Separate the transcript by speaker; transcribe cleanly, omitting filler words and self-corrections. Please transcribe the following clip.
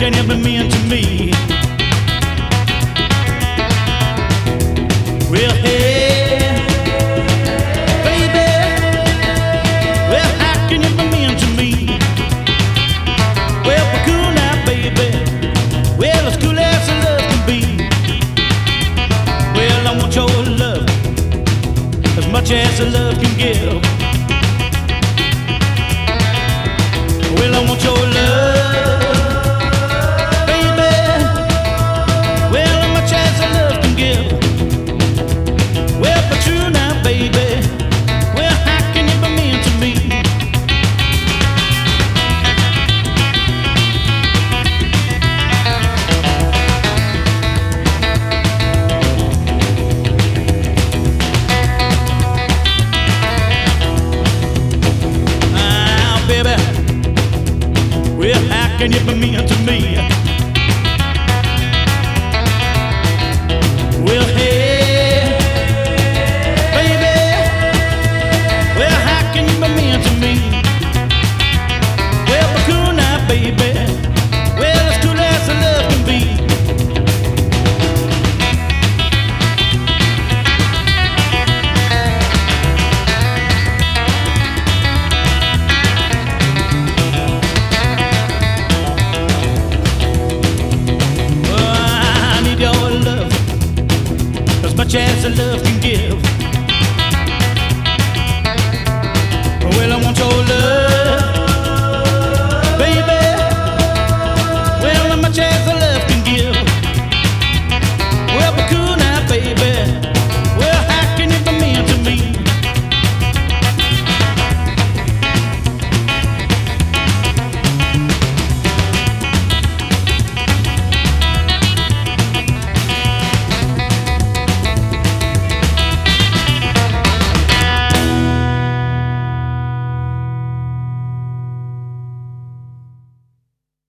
Speaker 1: can you be mean to me? Well, hey, baby, well, how can you be mean to me? Well, be cool now, baby. Well, as cool as the love can be. Well, I want your love as much as the love can give. Well, I want your love, baby. Well, as much as the love can give. Well, but true now, baby. Well, how can you be mean to me? Ah, baby. Well, how can you be mean to me? Well, hey, baby. Well, how can you be mean to me? Well, be cool now, baby. Well, as cool as the love can be. As much as the love can give.